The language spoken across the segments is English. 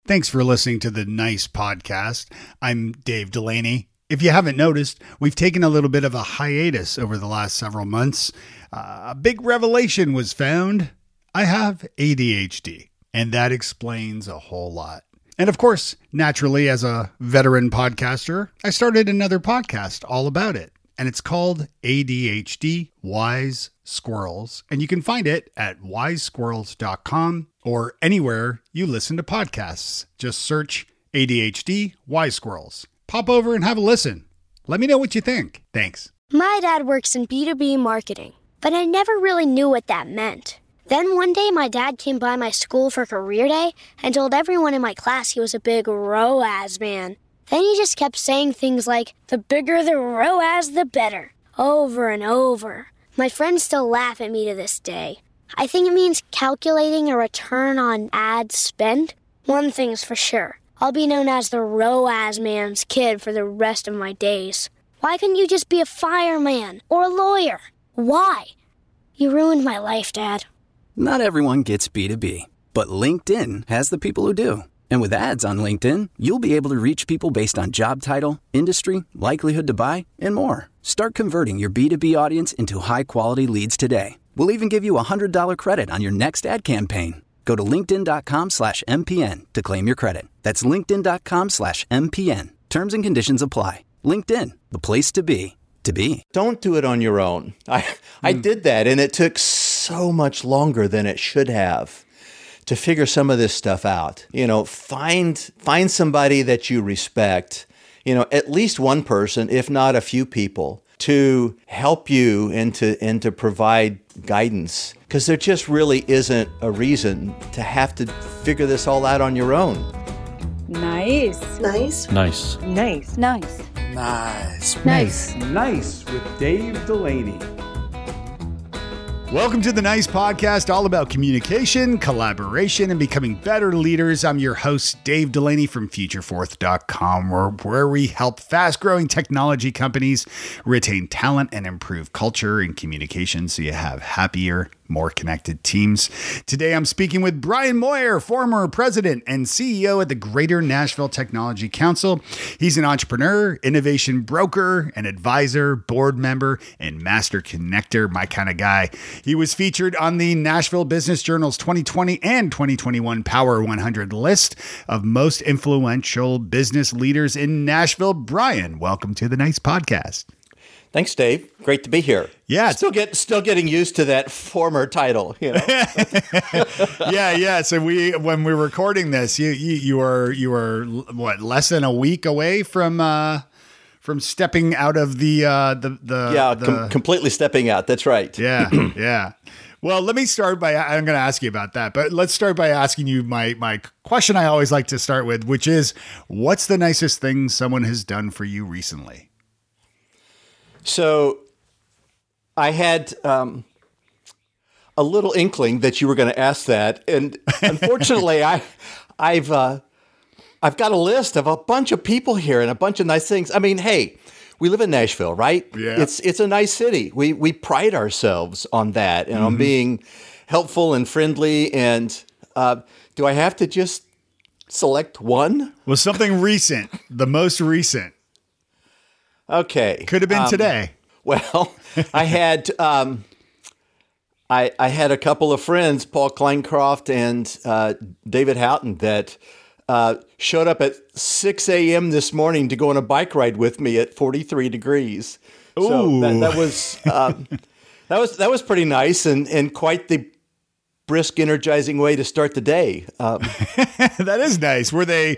Thanks for listening to the Nice Podcast. I'm Dave Delaney. If you haven't noticed, we've taken a little bit of a hiatus over the last several months. A big revelation was found. I have ADHD, and that explains a whole lot. And of course, naturally, as a veteran podcaster, I started another podcast all about it. And it's called ADHD Wise Squirrels. And you can find it at wisesquirrels.com or anywhere you listen to podcasts. Just search ADHD Wise Squirrels. Pop over and have a listen. Let me know what you think. Thanks. My dad works in B2B marketing, but I never really knew what that meant. Then one day my dad came by my school for career day and told everyone in my class he was a big ROAS man. Then he just kept saying things like, the bigger the ROAS, the better, over and over. My friends still laugh at me to this day. I think it means calculating a return on ad spend. One thing's for sure, I'll be known as the ROAS man's kid for the rest of my days. Why couldn't you just be a fireman or a lawyer? Why? You ruined my life, Dad. Not everyone gets B2B, but LinkedIn has the people who do. And with ads on LinkedIn, you'll be able to reach people based on job title, industry, likelihood to buy, and more. Start converting your B2B audience into high-quality leads today. We'll even give you a $100 credit on your next ad campaign. Go to linkedin.com/MPN to claim your credit. That's linkedin.com/MPN. Terms and conditions apply. LinkedIn, the place to be. To be. Don't do it on your own. I did that, and it took so much longer than it should have to figure some of this stuff out. You know, find somebody that you respect, at least one person, if not a few people, to help you and to provide guidance. Because there just really isn't a reason to have to figure this all out on your own. Nice. Nice. Nice. Nice. Nice. Nice. Nice. Nice with Dave Delaney. Welcome to the Nice Podcast, all about communication, collaboration, and becoming better leaders. I'm your host, Dave Delaney from FutureForth.com, where we help fast-growing technology companies retain talent and improve culture and communication so you have happier, more connected teams. Today, I'm speaking with Brian Moyer, former president and CEO at the Greater Nashville Technology Council. He's an entrepreneur, innovation broker, an advisor, board member, and master connector, my kind of guy. He was featured on the Nashville Business Journal's 2020 and 2021 Power 100 list of most influential business leaders in Nashville. Brian, welcome to the Nice Podcast. Thanks, Dave. Great to be here. Yeah, still getting used to that former title. Yeah. So when we're recording this, you were what, less than a week away from stepping out of completely stepping out. That's right. Yeah. Well, let me start by, I'm going to ask you about that, but let's start by asking you my question I always like to start with, which is, what's the nicest thing someone has done for you recently? So I had a little inkling that you were going to ask that. And unfortunately, I've got a list of a bunch of people here and a bunch of nice things. I mean, hey, we live in Nashville, right? Yeah. It's a nice city. We pride ourselves on that and on being helpful and friendly. And do I have to just select one? Well, something recent, the most recent. Okay. Could have been today. Well, I had I had a couple of friends, Paul Kleincroft and David Houghton, that showed up at 6 a.m. this morning to go on a bike ride with me at 43 degrees. Ooh. So that was pretty nice and quite the brisk, energizing way to start the day. That is nice. Were they?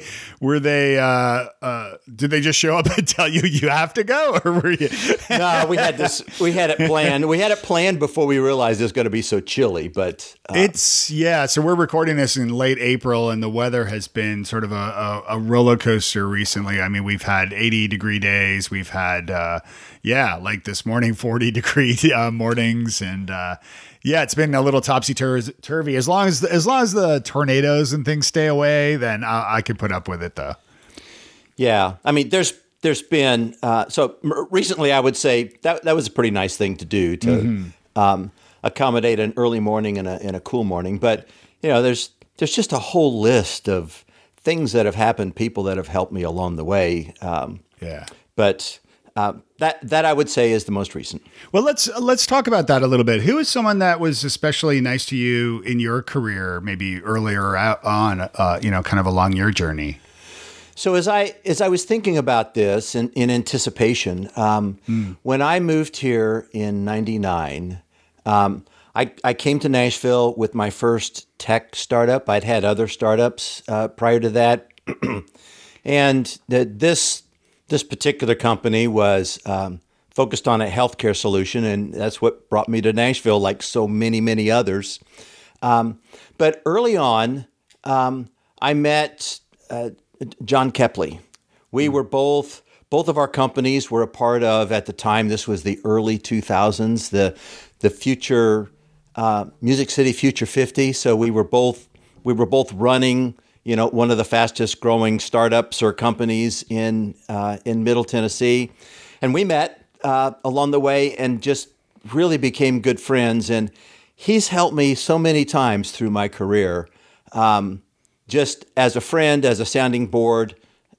Did they just show up and tell you have to go, or were you? No, we had it planned. We had it planned before we realized it was going to be so chilly. But So we're recording this in late April, and the weather has been sort of a roller coaster recently. I mean, we've had 80-degree days. We've had like this morning, 40-degree mornings, and it's been a little topsy-turvy. As long as the tornadoes and things stay away, then I can put up with it, though. Yeah, I mean, there's been recently. I would say that was a pretty nice thing to do to accommodate an early morning and a cool morning. But there's just a whole list of things that have happened, people that have helped me along the way. But that I would say is the most recent. Well, let's talk about that a little bit. Who is someone that was especially nice to you in your career, maybe earlier on, kind of along your journey? So as I was thinking about this in anticipation, when I moved here in '99, I came to Nashville with my first tech startup. I'd had other startups prior to that, and this particular company was focused on a healthcare solution, and that's what brought me to Nashville, like so many others. But early on, I met John Kepley. We were both of our companies were a part of, at the time, this was the early 2000s, the Future Music City Future 50. So we were both running, one of the fastest growing startups or companies in Middle Tennessee, and we met along the way and just really became good friends. And he's helped me so many times through my career. Just as a friend, as a sounding board.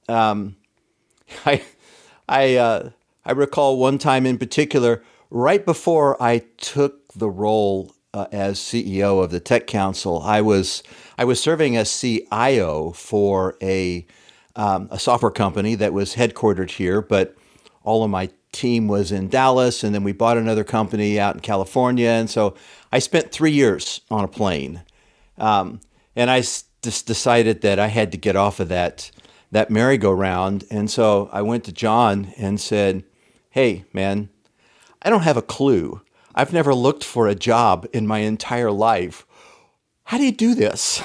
I recall one time in particular, right before I took the role as CEO of the Tech Council, I was serving as CIO for a software company that was headquartered here, but all of my team was in Dallas, and then we bought another company out in California, and so I spent 3 years on a plane, and I just decided that I had to get off of that merry-go-round. And so I went to John and said, "Hey, man, I don't have a clue. I've never looked for a job in my entire life. How do you do this?"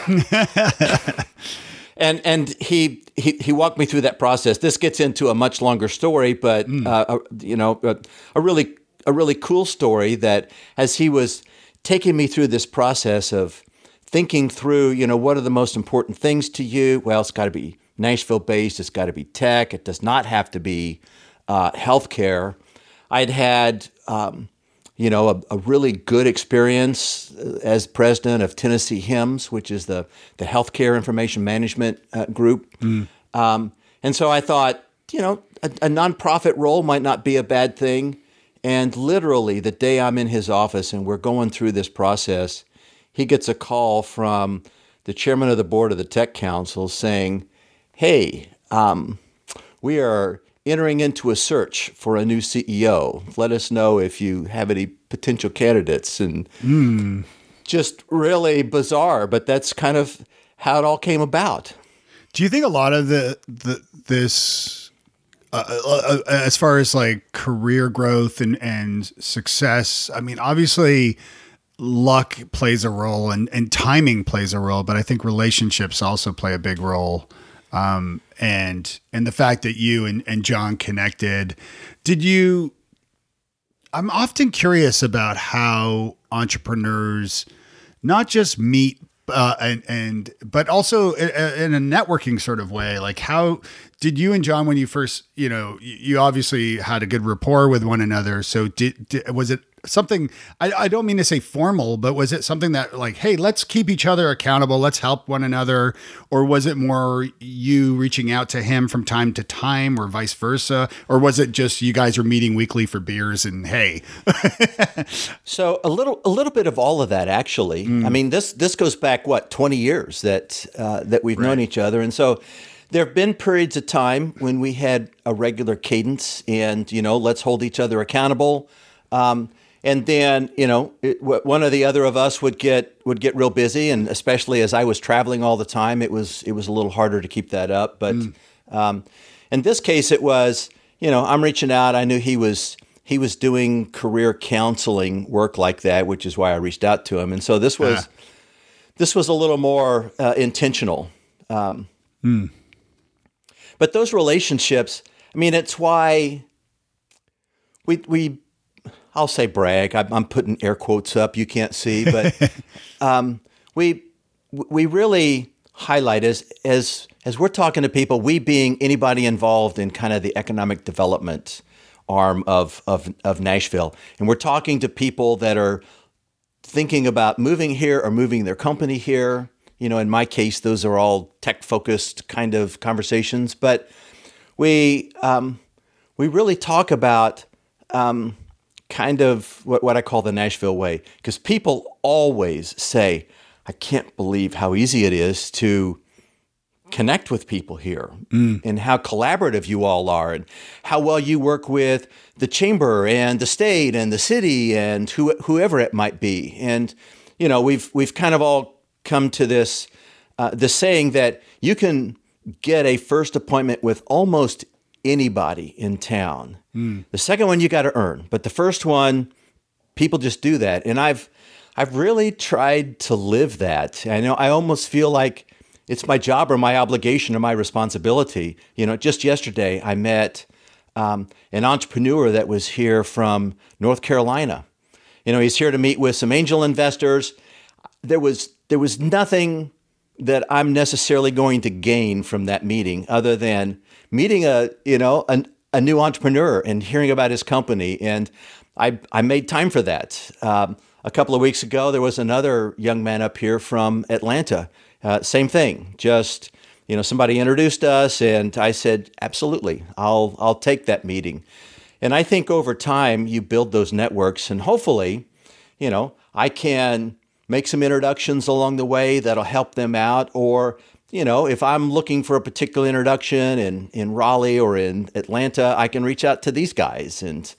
And he walked me through that process. This gets into a much longer story, but a really cool story that as he was taking me through this process of thinking through, what are the most important things to you? Well, it's got to be Nashville-based. It's got to be tech. It does not have to be healthcare. I'd had, a really good experience as president of Tennessee HIMSS, which is the healthcare information management group. And so I thought, a nonprofit role might not be a bad thing. And literally the day I'm in his office and we're going through this process, he gets a call from the chairman of the board of the Tech Council saying, "Hey, we are entering into a search for a new CEO. Let us know if you have any potential candidates." And just really bizarre, but that's kind of how it all came about. Do you think a lot of this, as far as like career growth and success, I mean, obviously luck plays a role and timing plays a role, but I think relationships also play a big role. And the fact that you and John connected, I'm often curious about how entrepreneurs not just meet, but also in a networking sort of way. Like, how did you and John, when you first, you obviously had a good rapport with one another. So was it something, I don't mean to say formal, but was it something that like, hey, let's keep each other accountable, let's help one another? Or was it more you reaching out to him from time to time or vice versa? Or was it just you guys are meeting weekly for beers and hey? So a little bit of all of that, actually. I mean, this goes back, 20 years that we've known each other. And so there have been periods of time when we had a regular cadence and, let's hold each other accountable. And then, one or the other of us would get real busy, and especially as I was traveling all the time, it was a little harder to keep that up. But in this case, it was, I'm reaching out. I knew he was doing career counseling work like that, which is why I reached out to him. And so this was a little more intentional. But those relationships, I mean, it's why we I'll say brag. I'm putting air quotes up. You can't see, but we really highlight as we're talking to people, we being anybody involved in kind of the economic development arm of Nashville, and we're talking to people that are thinking about moving here or moving their company here. in my case, those are all tech-focused kind of conversations. But we really talk about kind of what I call the Nashville way, because people always say, I can't believe how easy it is to connect with people here and how collaborative you all are and how well you work with the chamber and the state and the city and whoever it might be. And, we've kind of all come to this saying that you can get a first appointment with almost anybody in town. The second one you got to earn, but the first one, people just do that. And I've really tried to live that. I almost feel like it's my job or my obligation or my responsibility. Just yesterday I met an entrepreneur that was here from North Carolina. He's here to meet with some angel investors. There was nothing that I'm necessarily going to gain from that meeting other than meeting a new entrepreneur and hearing about his company. And I made time for that. A couple of weeks ago, there was another young man up here from Atlanta. Same thing. Just, somebody introduced us and I said, absolutely, I'll take that meeting. And I think over time you build those networks and hopefully, I can make some introductions along the way that'll help them out. Or, if I'm looking for a particular introduction in Raleigh or in Atlanta, I can reach out to these guys and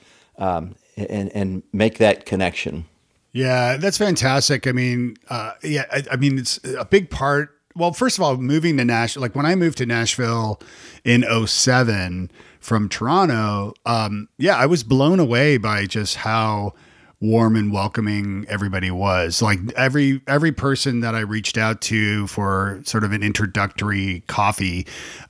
make that connection. Yeah, that's fantastic. I mean, it's a big part. Well, first of all, moving to Nashville, like when I moved to Nashville in 2007 from Toronto, I was blown away by just how warm and welcoming everybody was. Like every person that I reached out to for sort of an introductory coffee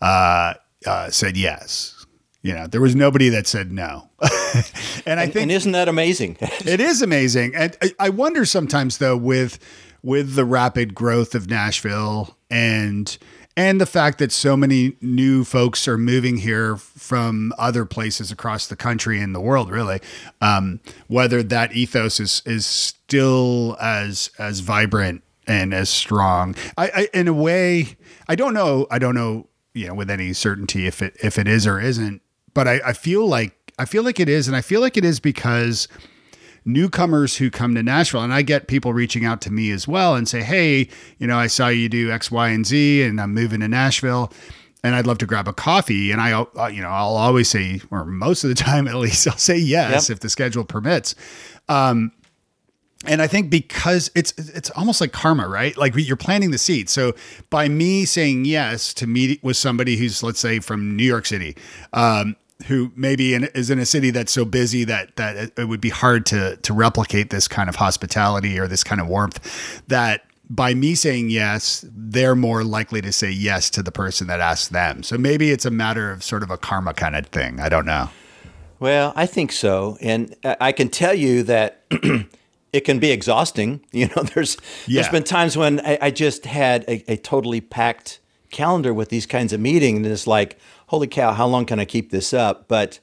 said yes. There was nobody that said no. And I think, and isn't that amazing? It is amazing. And I wonder sometimes though, with the rapid growth of Nashville and the fact that so many new folks are moving here from other places across the country and the world, really, whether that ethos is still as vibrant and as strong. I in a way, I don't know, with any certainty if it is or isn't. But I feel like it is, and I feel like it is because newcomers who come to Nashville, and I get people reaching out to me as well and say, hey, I saw you do X, Y, and Z, and I'm moving to Nashville, and I'd love to grab a coffee. And I'll always say, or most of the time at least, I'll say yes if the schedule permits. And I think because it's almost like karma, right? Like you're planting the seed. So by me saying yes to meet with somebody who's, let's say, from New York City, who maybe is in a city that's so busy that it would be hard to replicate this kind of hospitality or this kind of warmth, that by me saying yes, they're more likely to say yes to the person that asks them. So maybe it's a matter of sort of a karma kind of thing. I don't know. Well, I think so. And I can tell you that it can be exhausting. There's been times when I just had a totally packed calendar with these kinds of meetings, and it's like, holy cow, how long can I keep this up? But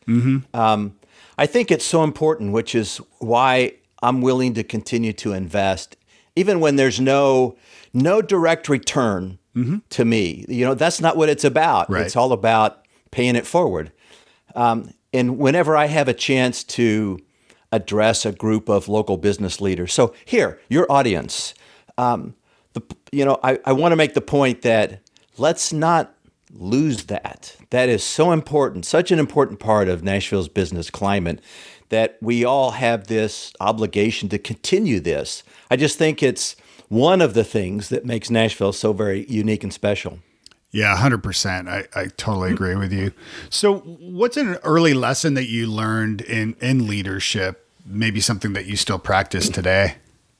I think it's so important, which is why I'm willing to continue to invest, even when there's no direct return to me. That's not what it's about. Right. It's all about paying it forward. And whenever I have a chance to address a group of local business leaders. So here, your audience, I want to make the point that let's not lose that. That is so important, such an important part of Nashville's business climate, that we all have this obligation to continue this. I just think it's one of the things that makes Nashville so very unique and special. Yeah, 100%. I totally agree with you. So what's an early lesson that you learned in leadership, maybe something that you still practice today?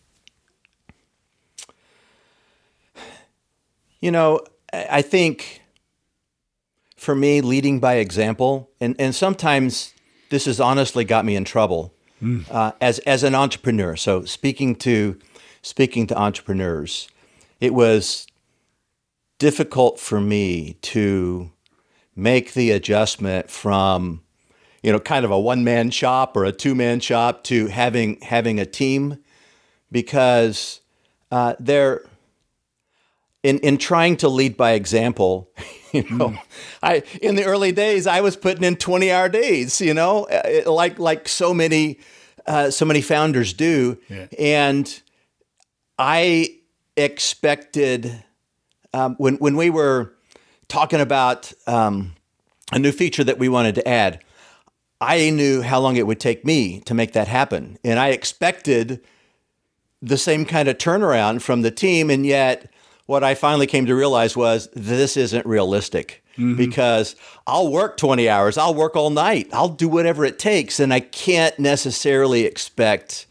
I think for me, leading by example, and sometimes this has honestly got me in trouble as an entrepreneur. So speaking to entrepreneurs, it was difficult for me to make the adjustment from, kind of a one-man shop or a two-man shop to having a team, because in trying to lead by example, in the early days, I was putting in 20-hour days, like so many founders do. Yeah. And I expected, when we were talking about a new feature that we wanted to add, I knew how long it would take me to make that happen. And I expected the same kind of turnaround from the team. And yet what I finally came to realize was this isn't realistic, because I'll work 20 hours. I'll work all night. I'll do whatever it takes. And I can't necessarily expect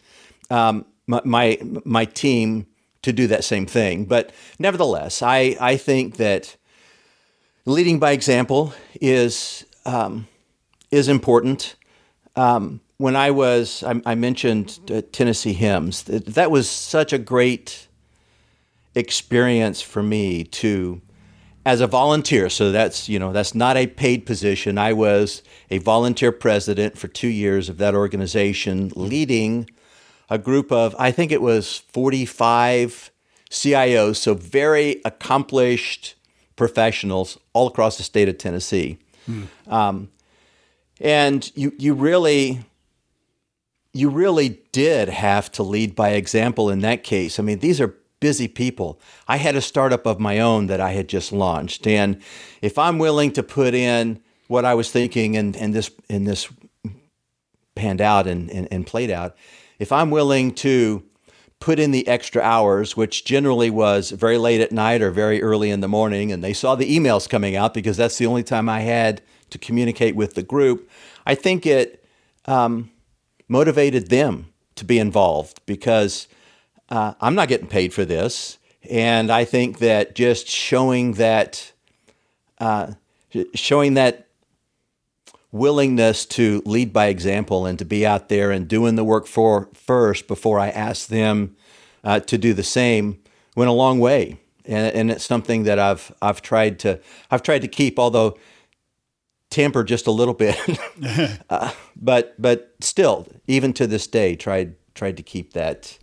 my team to do that same thing. But nevertheless, I think that leading by example is important. When I mentioned Tennessee Hymns. That was such a great experience for me as a volunteer. So that's not a paid position. I was a volunteer president for 2 years of that organization, leading a group of, I think it was 45 CIOs, so very accomplished professionals all across the state of Tennessee. And you really did have to lead by example in that case. I mean, these are busy people. I had a startup of my own that I had just launched. And if I'm willing to put in what I was thinking and this panned out and played out, if I'm willing to put in the extra hours, which generally was very late at night or very early in the morning, and they saw the emails coming out because that's the only time I had to communicate with the group, I think it motivated them to be involved, because I'm not getting paid for this. And I think that just showing that willingness to lead by example and to be out there and doing the work first before I asked them to do the same went a long way. And it's something that I've tried to keep, although tempered just a little bit, but still, even to this day, tried to keep that,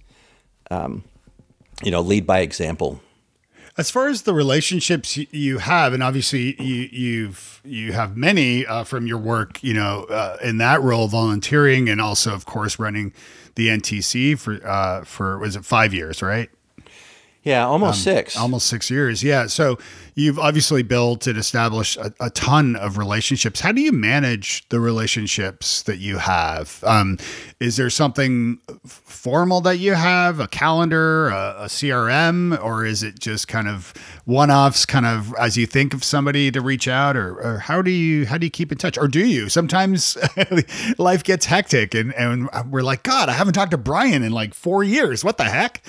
lead by example. As far as the relationships you have, and obviously you have many from your work, in that role, volunteering, and also, of course, running the NTC for was it 5 years, right? Yeah, almost 6. Almost 6 years. Yeah. So you've obviously built and established a ton of relationships. How do you manage the relationships that you have? Is there something formal that you have, a calendar, a CRM, or is it just kind of one-offs, kind of as you think of somebody to reach out, or how do you keep in touch? Or do you? Sometimes life gets hectic and we're like, God, I haven't talked to Brian in like 4 years. What the heck?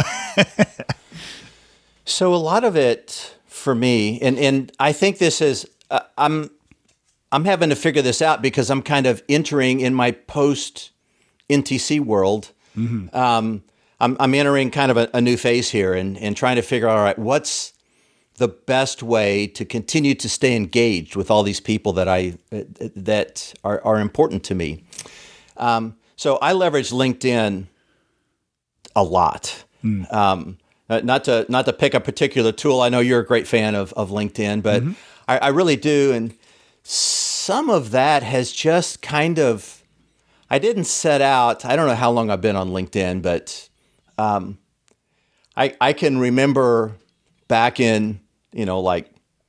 So a lot of it for me, and I think this is, I'm having to figure this out because I'm kind of entering in my post NTC world. I'm entering kind of a new phase here and trying to figure out, all right, what's the best way to continue to stay engaged with all these people that are important to me. So I leverage LinkedIn a lot. Not to pick a particular tool. I know you're a great fan of LinkedIn, but I really do. And some of that has just kind of, I didn't set out, I don't know how long I've been on LinkedIn, but I can remember back in, like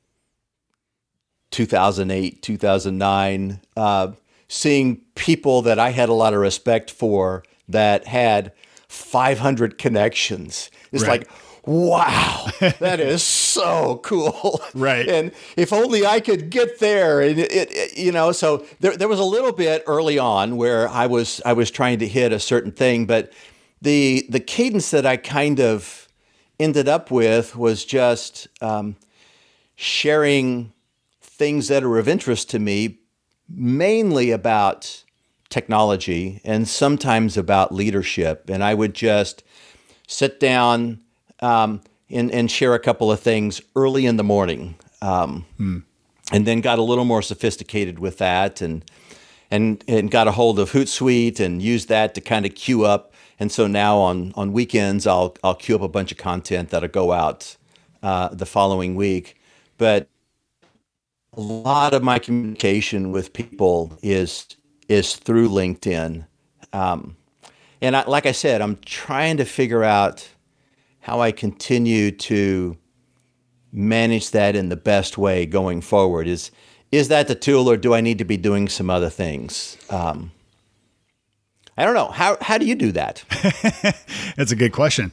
2008, 2009, seeing people that I had a lot of respect for that had 500 connections. It's right. Like, wow, that is so cool. Right. And if only I could get there. And so there was a little bit early on where I was trying to hit a certain thing, but the cadence that I kind of ended up with was just sharing things that are of interest to me, mainly about technology and sometimes about leadership. And I would just sit down and share a couple of things early in the morning, and then got a little more sophisticated with that, and got a hold of Hootsuite and used that to kind of queue up. And so now on weekends, I'll queue up a bunch of content that'll go out the following week. But a lot of my communication with people is through LinkedIn. And like I said, I'm trying to figure out how I continue to manage that in the best way going forward. Is that the tool, or do I need to be doing some other things? I don't know. How do you do that? That's a good question.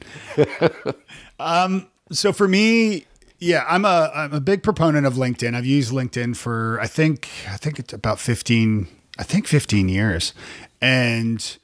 So for me, yeah, I'm a big proponent of LinkedIn. I've used LinkedIn for I think it's about 15 years. And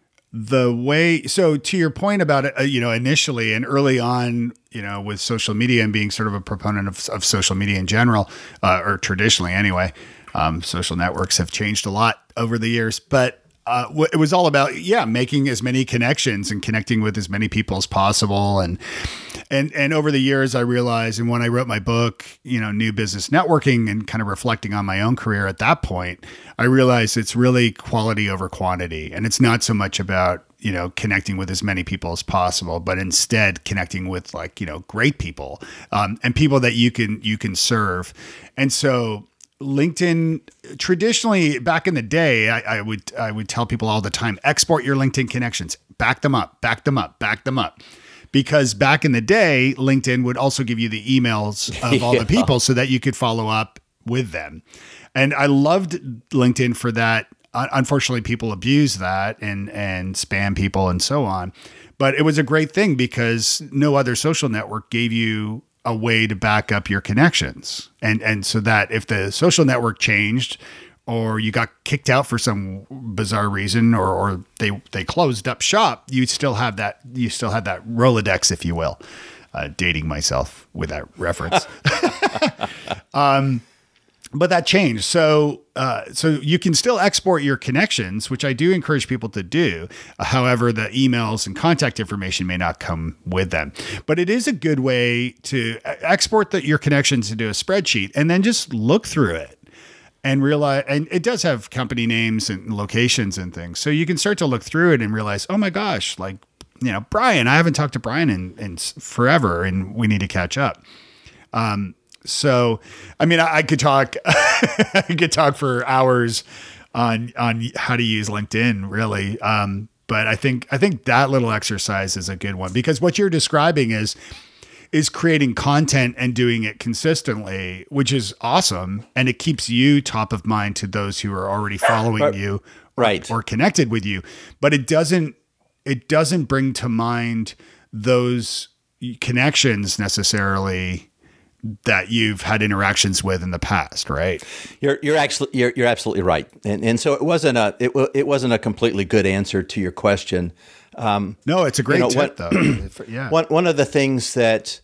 so to your point about it, initially and early on, with social media and being sort of a proponent of social media in general, or traditionally anyway, social networks have changed a lot over the years, but it was all about, making as many connections and connecting with as many people as possible. And over the years, I realized, and when I wrote my book, New Business Networking, and kind of reflecting on my own career at that point, I realized it's really quality over quantity. And it's not so much about, connecting with as many people as possible, but instead connecting with great people, and people that you can serve. And so LinkedIn, traditionally back in the day, I would tell people all the time, export your LinkedIn connections, back them up. Because back in the day, LinkedIn would also give you the emails of all the people so that you could follow up with them. And I loved LinkedIn for that. Unfortunately, people abuse that and spam people and so on. But it was a great thing because no other social network gave you a way to back up your connections. And so that if the social network changed or you got kicked out for some bizarre reason, or they closed up shop, you still had that Rolodex, if you will. Dating myself with that reference. But that changed. So you can still export your connections, which I do encourage people to do. However, the emails and contact information may not come with them. But it is a good way to export your connections into a spreadsheet and then just look through it and realize, and it does have company names and locations and things. So you can start to look through it and realize, oh my gosh, Brian, I haven't talked to Brian in forever and we need to catch up. So, I mean, I could talk, for hours on how to use LinkedIn, really. But I think that little exercise is a good one, because what you're describing is creating content and doing it consistently, which is awesome. And it keeps you top of mind to those who are already following you, right, or connected with you. But it doesn't bring to mind those connections necessarily that you've had interactions with in the past, right? You're absolutely right, and so it wasn't a completely good answer to your question. No, it's a great tip, though. Yeah. One of the things that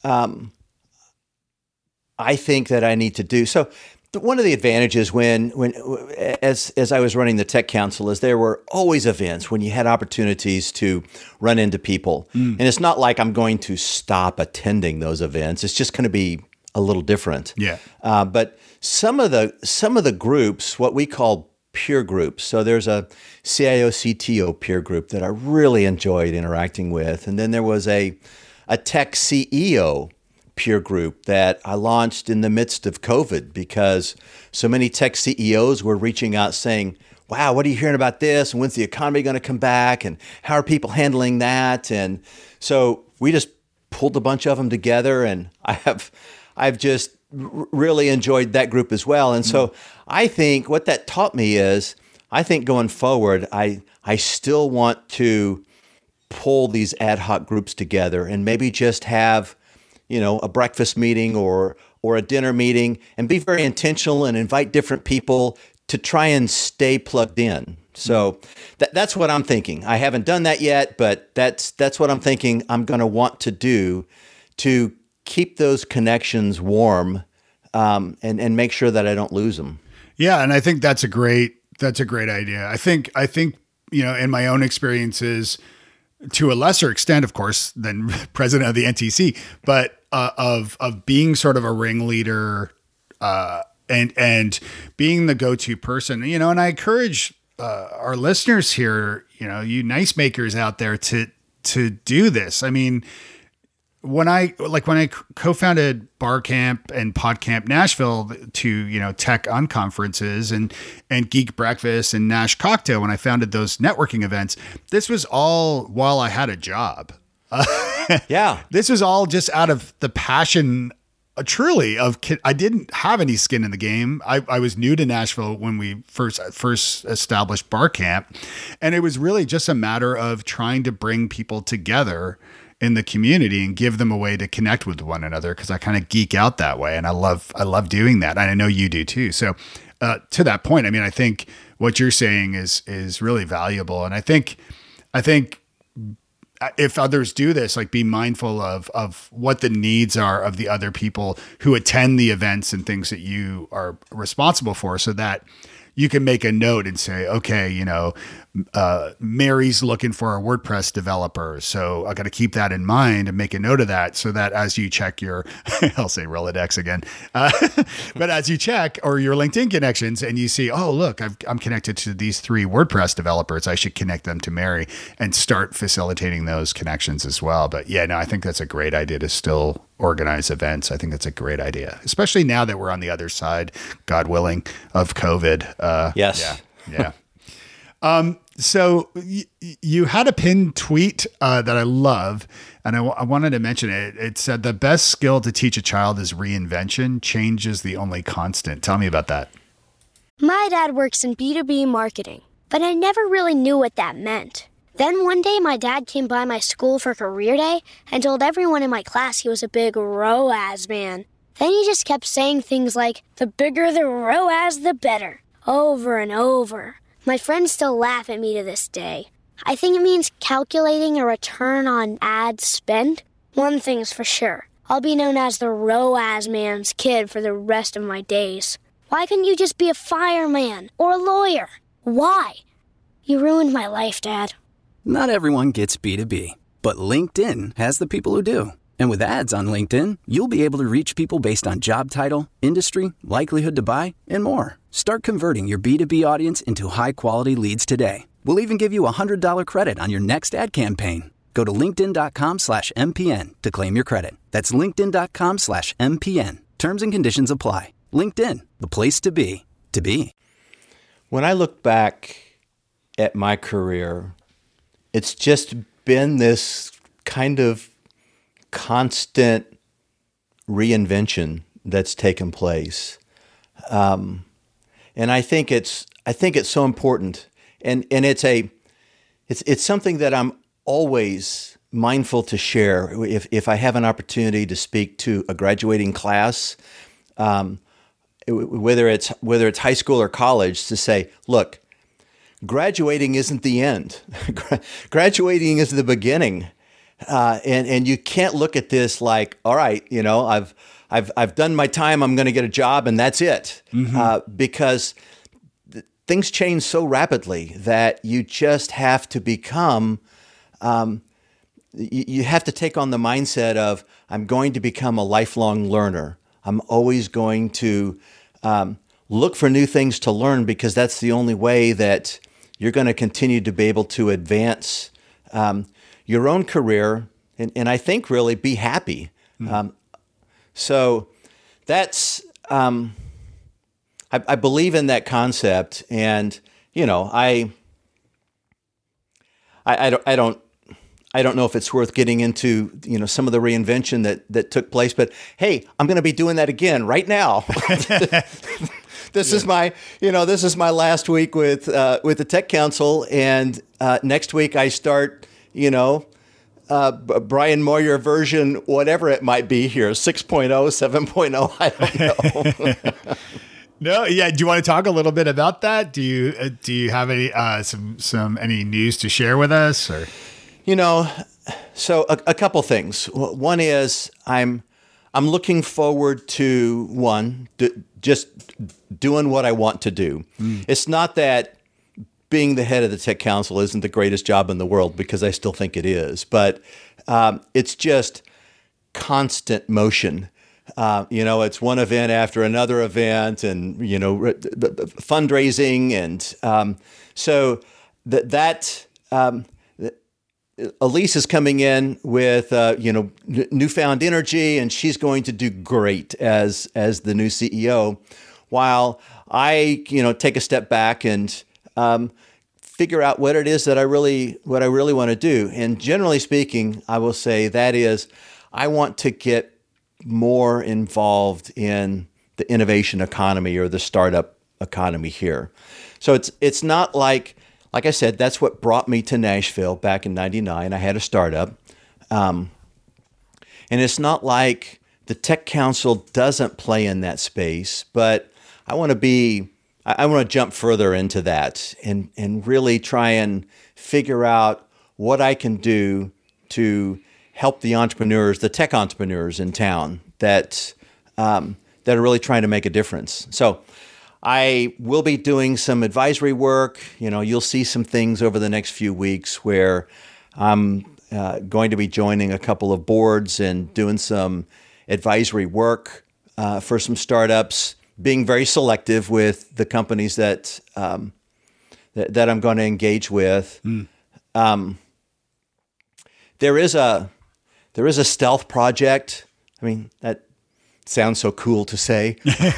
I think that I need to do. So one of the advantages as I was running the Tech Council is there were always events when you had opportunities to run into people. And it's not like I'm going to stop attending those events. It's just going to be a little different. Yeah. But some of the groups, what we call peer groups. So there's a CIO CTO peer group that I really enjoyed interacting with. And then there was a tech CEO peer group that I launched in the midst of COVID, because so many tech CEOs were reaching out saying, wow, what are you hearing about this? And when's the economy going to come back? And how are people handling that? And so we just pulled a bunch of them together, and I've just really enjoyed that group as well. And so I think what that taught me is, I think going forward, I still want to pull these ad hoc groups together and maybe just have a breakfast meeting or a dinner meeting, and be very intentional and invite different people to try and stay plugged in. So that's what I'm thinking. I haven't done that yet, but that's what I'm thinking I'm going to want to do to keep those connections warm, and make sure that I don't lose them. Yeah, and I think that's a great idea. I think in my own experiences, to a lesser extent, of course, than president of the NTC, but of being sort of a ringleader, and being the go-to person, and I encourage our listeners here, you nice makers out there, to do this. I mean, when I co-founded Barcamp and PodCamp Nashville to, tech unconferences and Geek Breakfast and Nash Cocktail, when I founded those networking events, this was all while I had a job. Yeah. This was all just out of the passion, truly, I didn't have any skin in the game. I was new to Nashville when we first established Barcamp, and it was really just a matter of trying to bring people together in the community and give them a way to connect with one another, because I kind of geek out that way, and I love doing that, and I know you do too. So to that point, I mean, I think what you're saying is really valuable, and I think if others do this, like, be mindful of what the needs are of the other people who attend the events and things that you are responsible for, so that you can make a note and say, okay, Mary's looking for a WordPress developer. So I got to keep that in mind and make a note of that, so that as you check your, I'll say Rolodex again, but as you check, or your LinkedIn connections, and you see, oh, look, I'm connected to these 3 WordPress developers, I should connect them to Mary, and start facilitating those connections as well. But yeah, no, I think that's a great idea to still organize events. I think that's a great idea, especially now that we're on the other side, God willing, of COVID. Yes. Yeah. So you had a pinned tweet that I love, and I wanted to mention it. It said, the best skill to teach a child is reinvention. Change is the only constant. Tell me about that. My dad works in B2B marketing, but I never really knew what that meant. Then one day my dad came by my school for career day and told everyone in my class he was a big ROAS man. Then he just kept saying things like, the bigger the ROAS, the better, over and over. My friends still laugh at me to this day. I think it means calculating a return on ad spend. One thing's for sure, I'll be known as the ROAS man's kid for the rest of my days. Why couldn't you just be a fireman or a lawyer? Why? You ruined my life, Dad. Not everyone gets B2B, but LinkedIn has the people who do. And with ads on LinkedIn, you'll be able to reach people based on job title, industry, likelihood to buy, and more. Start converting your B2B audience into high-quality leads today. We'll even give you a $100 credit on your next ad campaign. Go to linkedin.com/MPN to claim your credit. That's linkedin.com/MPN. Terms and conditions apply. LinkedIn, the place to be, to be. When I look back at my career, it's just been this kind of constant reinvention that's taken place, and I think it's so important, and it's something that I'm always mindful to share if I have an opportunity to speak to a graduating class, whether it's high school or college, to say, look, graduating isn't the end. Graduating is the beginning. And you can't look at this like, all right, I've done my time, I'm going to get a job, and that's it. Because things change so rapidly that you just have to become, you have to take on the mindset of, I'm going to become a lifelong learner. I'm always going to look for new things to learn, because that's the only way that you're going to continue to be able to advance your own career, and I think really be happy. So that's, I believe in that concept, and I don't know if it's worth getting into some of the reinvention that took place, but hey, I'm going to be doing that again right now. This is my last week with the Tech Council, and next week I start, Brian Moyer version, whatever it might be here, 6.0, 7.0, I don't know. No, yeah. Do you want to talk a little bit about that? Do you have any any news to share with us, or? So a couple things. One is I'm looking forward to just doing what I want to do. It's not that being the head of the Tech Council isn't the greatest job in the world, because I still think it is, but it's just constant motion. It's one event after another event, and fundraising, and so Elise is coming in with newfound energy, and she's going to do great as the new CEO, while I take a step back and figure out what it is that I really want to do. And generally speaking, I will say that is, I want to get more involved in the innovation economy or the startup economy here. So it's not like I said, that's what brought me to Nashville back in '99. I had a startup. And it's not like the Tech Council doesn't play in that space, but I want to jump further into that and really try and figure out what I can do to help the entrepreneurs, the tech entrepreneurs in town that are really trying to make a difference. So I will be doing some advisory work. You'll see some things over the next few weeks where I'm going to be joining a couple of boards and doing some advisory work for some startups, being very selective with the companies that that I'm going to engage with. There is a stealth project. I mean, that sounds so cool to say.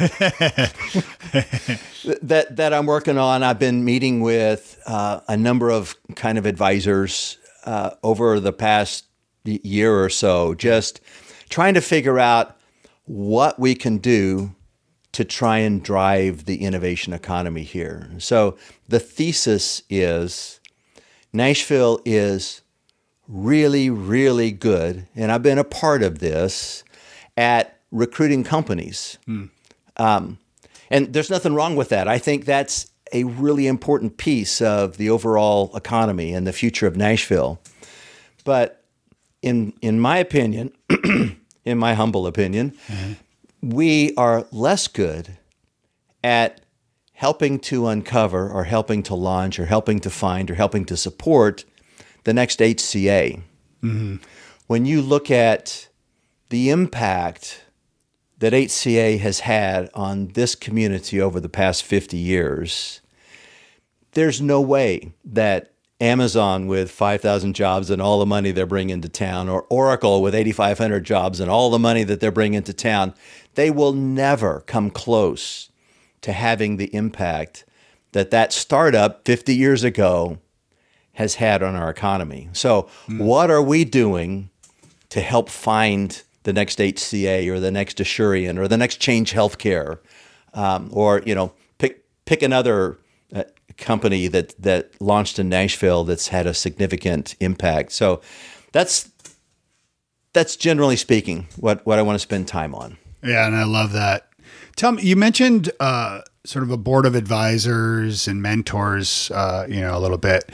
that I'm working on. I've been meeting with a number of kind of advisors over the past year or so, just trying to figure out what we can do to try and drive the innovation economy here. So the thesis is Nashville is really, really good, and I've been a part of this, at recruiting companies. And there's nothing wrong with that. I think that's a really important piece of the overall economy and the future of Nashville. But in my opinion, in my humble opinion, we are less good at helping to uncover or helping to launch or helping to find or helping to support the next HCA. When you look at the impact that HCA has had on this community over the past 50 years, there's no way that Amazon with 5,000 jobs and all the money they're bringing to town, or Oracle with 8,500 jobs and all the money that they're bringing to town, they will never come close to having the impact that startup 50 years ago has had on our economy. So what are we doing to help find the next HCA or the next Assurion or the next Change Healthcare, or pick another company that launched in Nashville that's had a significant impact. So that's generally speaking what I want to spend time on. Yeah, and I love that. Tell me, you mentioned sort of a board of advisors and mentors, a little bit.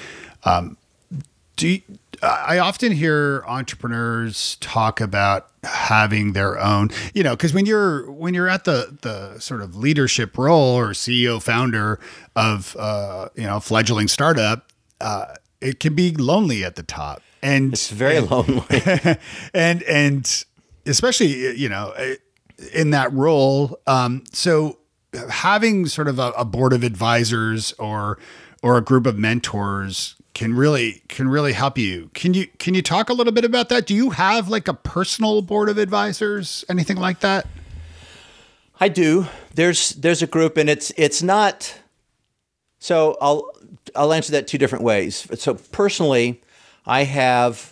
I often hear entrepreneurs talk about having their own, because when you're at the sort of leadership role or CEO founder of fledgling startup, it can be lonely at the top, and it's very lonely, and especially in that role. So having sort of a board of advisors or a group of mentors can really help you. Can you talk a little bit about that? Do you have like a personal board of advisors, anything like that? I do. There's a group, and it's not. So I'll answer that two different ways. So personally, I have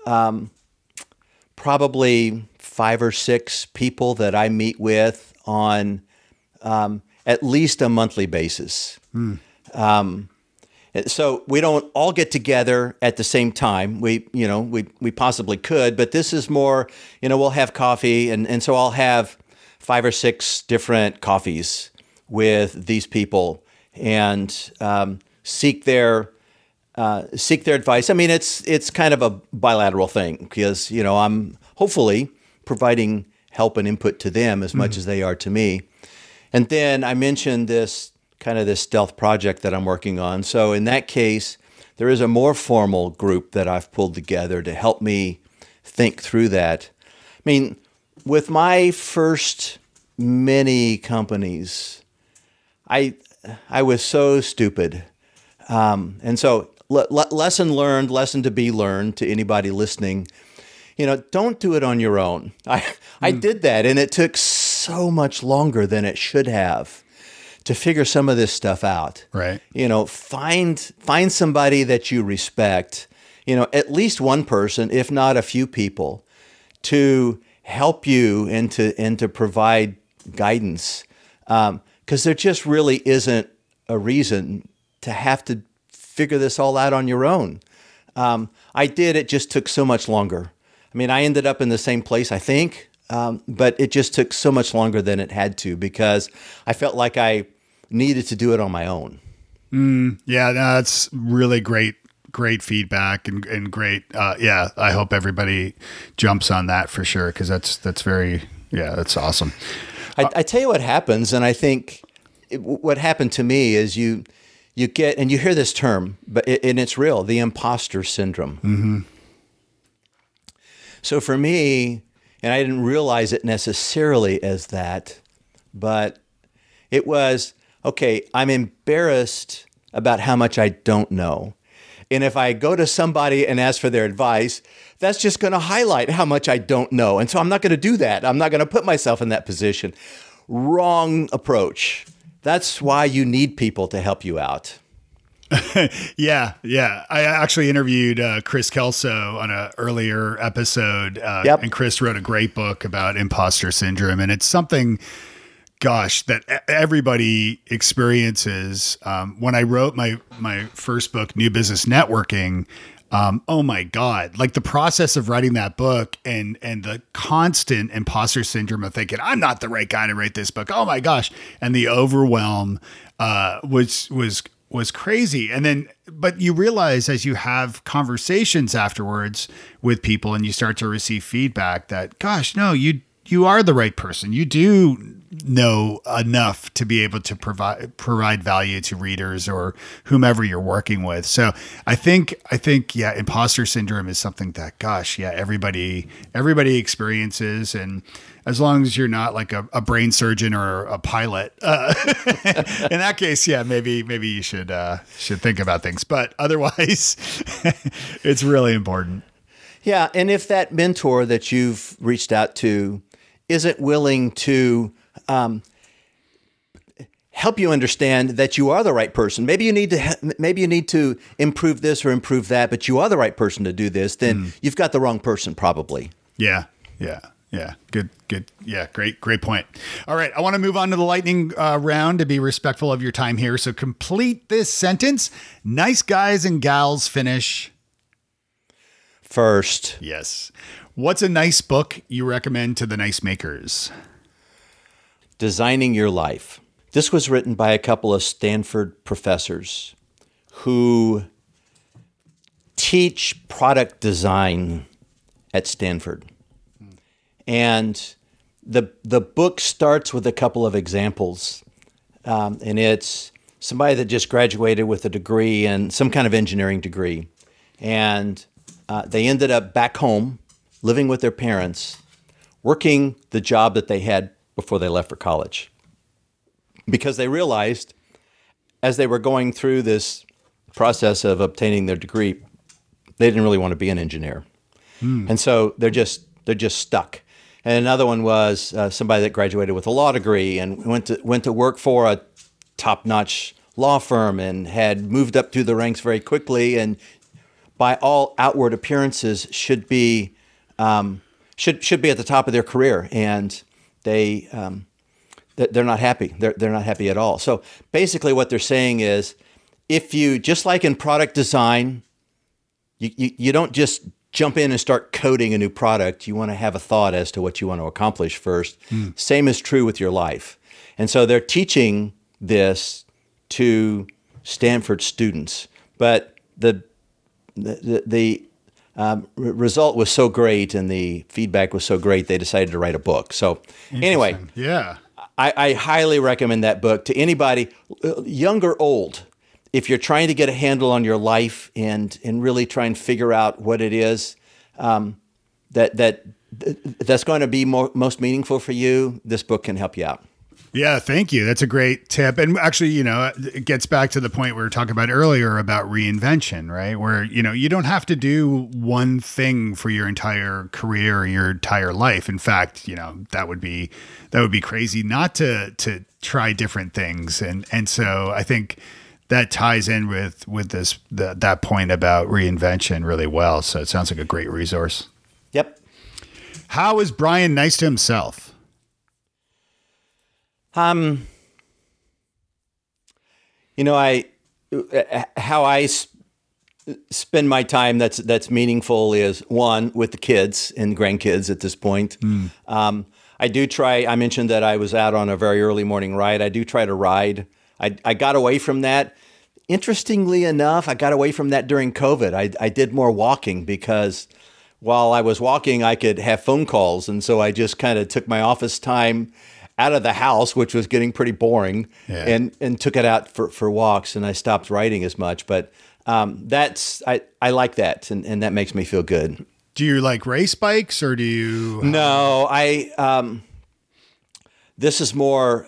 probably 5 or 6 people that I meet with on at least a monthly basis. So we don't all get together at the same time. We possibly could, but this is more, we'll have coffee, and so I'll have 5 or 6 different coffees with these people and seek their advice. I mean, it's kind of a bilateral thing because I'm hopefully providing help and input to them as much as they are to me. And then I mentioned this stealth project that I'm working on. So in that case, there is a more formal group that I've pulled together to help me think through that. I mean, with my first many companies, I was so stupid. And so lesson learned, lesson to be learned to anybody listening. Don't do it on your own. I did that, and it took so much longer than it should have to figure some of this stuff out. Right. Find somebody that you respect, at least one person, if not a few people, to help you and to provide guidance. Because there just really isn't a reason to have to figure this all out on your own. I did. It just took so much longer. I mean, I ended up in the same place, I think, but it just took so much longer than it had to because I felt like I needed to do it on my own. Yeah, no, that's really great feedback and great. I hope everybody jumps on that for sure because that's awesome. I tell you what happens, and I think what happened to me is you get, and you hear this term, and it's real, the imposter syndrome. Mm-hmm. So for me, and I didn't realize it necessarily as that, but it was, okay, I'm embarrassed about how much I don't know. And if I go to somebody and ask for their advice, that's just going to highlight how much I don't know. And so I'm not going to do that. I'm not going to put myself in that position. Wrong approach. That's why you need people to help you out. Yeah. I actually interviewed Chris Kelso on an earlier episode, and Chris wrote a great book about imposter syndrome, and it's something, gosh, that everybody experiences. When I wrote my first book, New Business Networking, oh my God, like the process of writing that book and the constant imposter syndrome of thinking, I'm not the right guy to write this book. Oh my gosh. And the overwhelm was crazy. And then, but you realize as you have conversations afterwards with people and you start to receive feedback that, gosh, no, you are the right person. You do know enough to be able to provide value to readers or whomever you're working with. So I think, yeah, imposter syndrome is something that, gosh, yeah, everybody experiences. And as long as you're not like a brain surgeon or a pilot, in that case, yeah, maybe you should think about things, but otherwise it's really important. Yeah. And if that mentor that you've reached out to isn't willing to help you understand that you are the right person, maybe you need to improve this or improve that, but you are the right person to do this, then you've got the wrong person probably. Yeah. Good. Yeah. Great point. All right. I want to move on to the lightning round to be respectful of your time here. So complete this sentence. Nice guys and gals finish first. Yes. What's a nice book you recommend to the nice makers? Designing Your Life. This was written by a couple of Stanford professors who teach product design at Stanford. And the book starts with a couple of examples. And it's somebody that just graduated with a degree and some kind of engineering degree. And they ended up back home living with their parents, working the job that they had before they left for college. Because they realized as they were going through this process of obtaining their degree, they didn't really want to be an engineer. And so they're just stuck. And another one was somebody that graduated with a law degree and went to work for a top-notch law firm and had moved up through the ranks very quickly, and by all outward appearances should be at the top of their career, and they're not happy. They're not happy at all. So basically, what they're saying is, if you, just like in product design, you don't just jump in and start coding a new product. You want to have a thought as to what you want to accomplish first. Same is true with your life. And so they're teaching this to Stanford students. But the result was so great and the feedback was so great, they decided to write a book. So anyway, yeah, I highly recommend that book to anybody, young or old. If you're trying to get a handle on your life and really try and figure out what it is that's going to be most meaningful for you, this book can help you out. Yeah, thank you. That's a great tip. And actually, it gets back to the point we were talking about earlier about reinvention, right? Where, you don't have to do one thing for your entire career or your entire life. In fact, that would be crazy not to try different things. And so I think that ties in with that point about reinvention really well. So it sounds like a great resource. Yep. How is Brian nice to himself? How I spend my time that's meaningful is one with the kids and grandkids at this point. I do try. I mentioned that I was out on a very early morning ride. I do try to ride. I got away from that. Interestingly enough, I got away from that during COVID. I did more walking because while I was walking, I could have phone calls, and so I just kind of took my office time out of the house, which was getting pretty boring, and took it out for walks, and I stopped riding as much. But I like that, and that makes me feel good. Do you like race bikes, or do you? No, this is more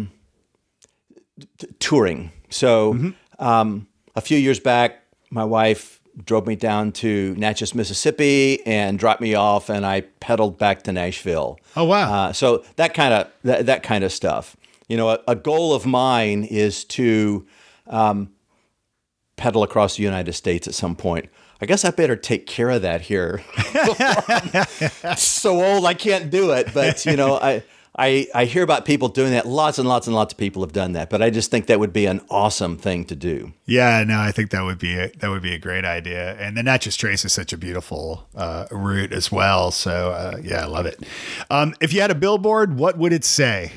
touring. So a few years back, my wife drove me down to Natchez, Mississippi, and dropped me off, and I pedaled back to Nashville. Oh wow! So that kind of stuff. A goal of mine is to pedal across the United States at some point. I guess I better take care of that here. I'm so old I can't do it, but I hear about people doing that. Lots and lots and lots of people have done that, but I just think that would be an awesome thing to do. Yeah, no, I think that would be a great idea. And the Natchez Trace is such a beautiful route as well. So I love it. If you had a billboard, what would it say?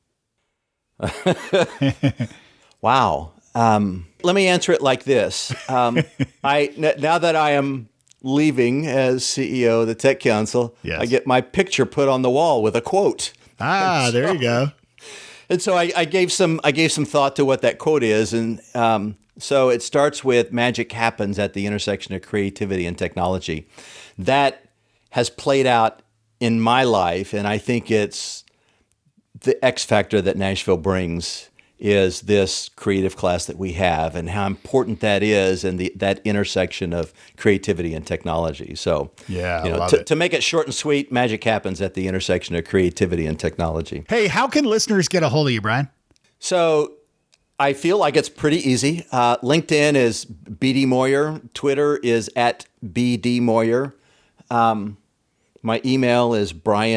Wow. Let me answer it like this. Now that I am leaving as CEO of the Tech Council, yes. I get my picture put on the wall with a quote. There you go. And so I gave some thought to what that quote is, and so it starts with magic happens at the intersection of creativity and technology. That has played out in my life, and I think it's the X factor that Nashville brings is this creative class that we have, and how important that is, and that intersection of creativity and technology. So, to make it short and sweet, magic happens at the intersection of creativity and technology. Hey, how can listeners get a hold of you, Brian? So, I feel like it's pretty easy. LinkedIn is BD Moyer. Twitter is at BD Moyer. My email is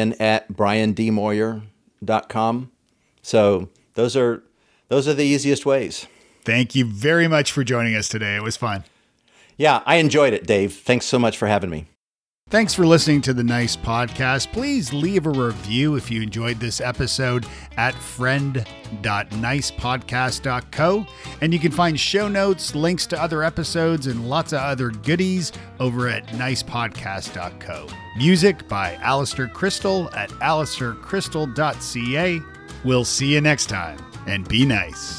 brian@briandmoyer.com. So those are the easiest ways. Thank you very much for joining us today. It was fun. Yeah, I enjoyed it, Dave. Thanks so much for having me. Thanks for listening to the Nice Podcast. Please leave a review if you enjoyed this episode at friend.nicepodcast.co. And you can find show notes, links to other episodes, and lots of other goodies over at nicepodcast.co. Music by Alistair Crystal at alistaircrystal.ca. We'll see you next time, and be nice.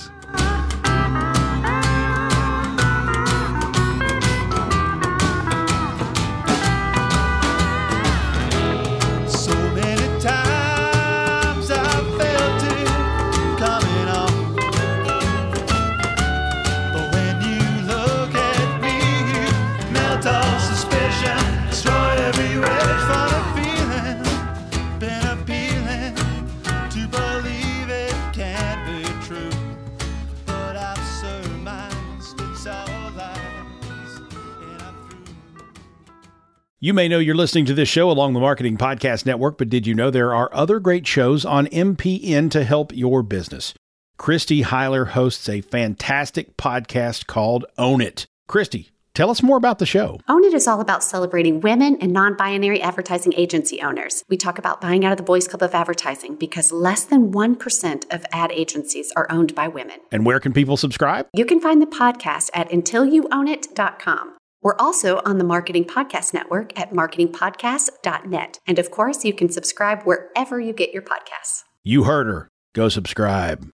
You may know you're listening to this show along the Marketing Podcast Network, but did you know there are other great shows on MPN to help your business? Christy Heiler hosts a fantastic podcast called Own It. Christy, tell us more about the show. Own It is all about celebrating women and non-binary advertising agency owners. We talk about buying out of the Boys Club of Advertising because less than 1% of ad agencies are owned by women. And where can people subscribe? You can find the podcast at untilyouownit.com. We're also on the Marketing Podcast Network at marketingpodcast.net. And of course, you can subscribe wherever you get your podcasts. You heard her. Go subscribe.